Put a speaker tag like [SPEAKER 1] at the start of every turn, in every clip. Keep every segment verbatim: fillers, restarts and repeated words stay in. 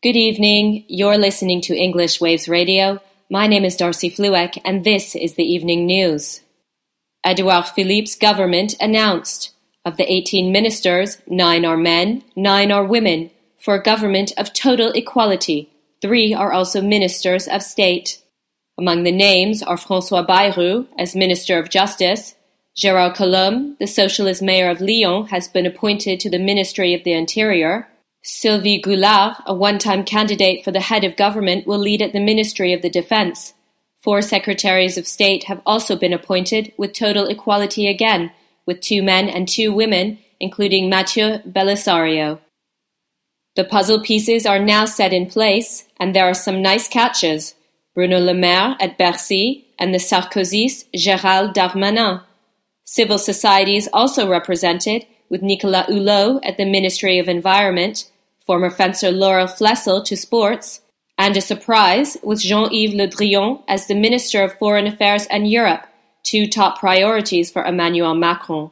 [SPEAKER 1] Good evening. You're listening to English Waves Radio. My name is Darcy Flueck, and this is the evening news. Edouard Philippe's government announced, of the eighteen ministers, nine are men, nine are women, for a government of total equality. Three are also ministers of state. Among the names are François Bayrou as Minister of Justice. Gérard Collomb, the socialist mayor of Lyon, has been appointed to the Ministry of the Interior. Sylvie Goulard, a one-time candidate for the head of government, will lead at the Ministry of the Defense. Four secretaries of state have also been appointed, with total equality again, with two men and two women, including Mathieu Belisario. The puzzle pieces are now set in place, and there are some nice catches. Bruno Le Maire at Bercy, and the Sarkozys Gérald Darmanin. Civil society is also represented, with Nicolas Hulot at the Ministry of Environment, former fencer Laurel Flessel to sports, and a surprise with Jean-Yves Le Drian as the Minister of Foreign Affairs and Europe, two top priorities for Emmanuel Macron.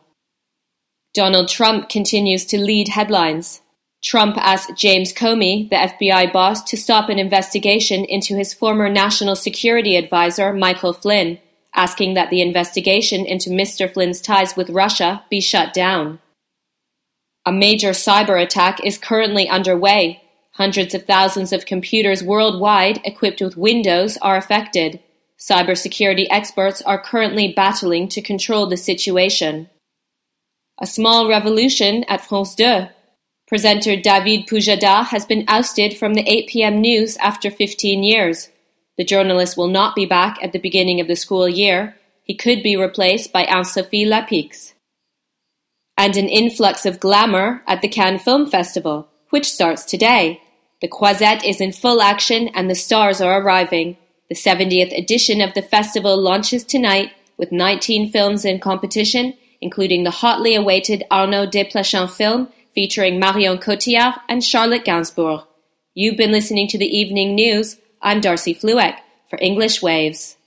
[SPEAKER 1] Donald Trump continues to lead headlines. Trump asked James Comey, the F B I boss, to stop an investigation into his former national security advisor, Michael Flynn, asking that the investigation into Mister Flynn's ties with Russia be shut down. A major cyber attack is currently underway. Hundreds of thousands of computers worldwide equipped with Windows are affected. Cybersecurity experts are currently battling to control the situation. A small revolution at France two. Presenter David Poujada has been ousted from the eight p.m. news after fifteen years. The journalist will not be back at the beginning of the school year. He could be replaced by Anne-Sophie Lapix. And an influx of glamour at the Cannes Film Festival, which starts today. The Croisette is in full action and the stars are arriving. The seventieth edition of the festival launches tonight with nineteen films in competition, including the hotly awaited Arnaud Desplechin film featuring Marion Cotillard and Charlotte Gainsbourg. You've been listening to the Evening News. I'm Darcy Flueck for English Waves.